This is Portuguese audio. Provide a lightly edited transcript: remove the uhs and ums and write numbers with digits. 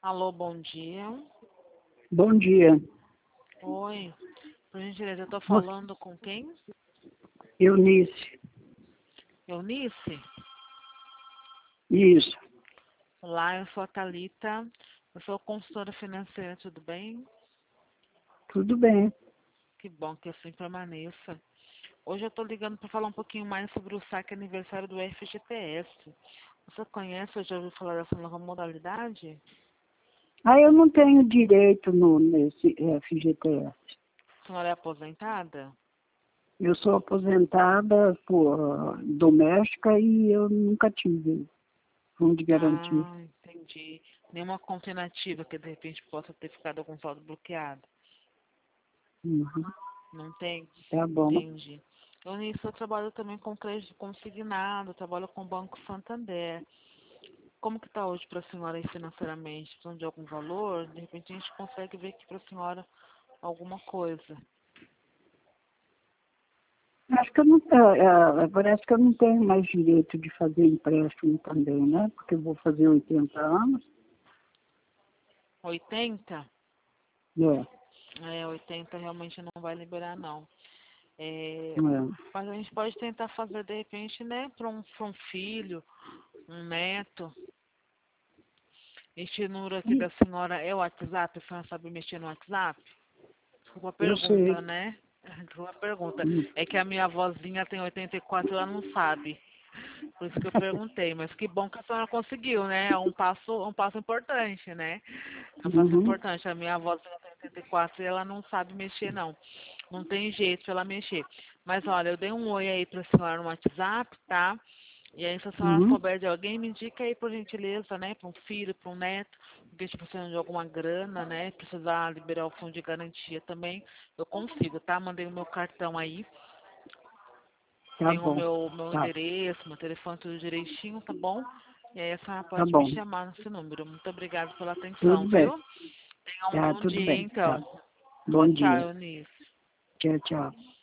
Alô, bom dia. Bom dia. Oi, por gentileza, eu tô Você- falando com quem? Eunice. Eunice? Isso. Olá, eu sou a Thalita, eu sou consultora financeira, tudo bem? Tudo bem. Que bom que assim permaneça. Hoje eu tô ligando para falar um pouquinho mais sobre o saque aniversário do FGTS. Você conhece ou já ouviu falar dessa nova modalidade? Eu não tenho direito nesse FGTS. A senhora é aposentada? Eu sou aposentada por doméstica e eu nunca tive fundo de garantia. Ah, entendi. Nenhuma conta inativa que de repente possa ter ficado algum saldo bloqueado? Uhum. Não tem? Tá bom. Entendi. Eu nisso eu trabalho também com crédito consignado, trabalho com o Banco Santander. Como que está hoje para a senhora aí financeiramente? Precisando de algum valor? De repente a gente consegue ver aqui para a senhora alguma coisa. Acho que eu não, parece que eu não tenho mais direito de fazer empréstimo também, né? Porque eu vou fazer 80 anos. 80? É, 80 realmente não vai liberar não. É, é. mas a gente pode tentar fazer de repente, né, para um filho, um neto. Este número aqui da senhora é o WhatsApp? A senhora sabe mexer no WhatsApp? Desculpa a Eu sei. pergunta, né? Desculpa a pergunta. Hum. É que a minha avózinha tem 84 e ela não sabe. Por isso que eu perguntei. Mas que bom que a senhora conseguiu, né? É um passo importante, né? É um passo Uhum. importante. A minha avózinha tem 84 e ela não sabe mexer, não. Não tem jeito pra ela mexer. Mas olha, eu dei um oi aí pra senhora no WhatsApp, tá? E aí, se a senhora Uhum. souber de alguém, me indica aí, por gentileza, né? Para um filho, para um neto, que estiver precisando de alguma grana, né? Precisar liberar o fundo de garantia também, eu consigo, tá? Mandei o meu cartão aí, Tá tem o bom. meu Tá. endereço, meu telefone, tudo direitinho, tá bom? E aí, a senhora Tá pode me bom. chamar nesse número. Muito obrigada pela atenção, Tudo bem. viu? Tenha um Tá, bom tudo dia, bem. Tá. então. Tchau, Bom tchau, dia. Eunice. Tchau, tchau.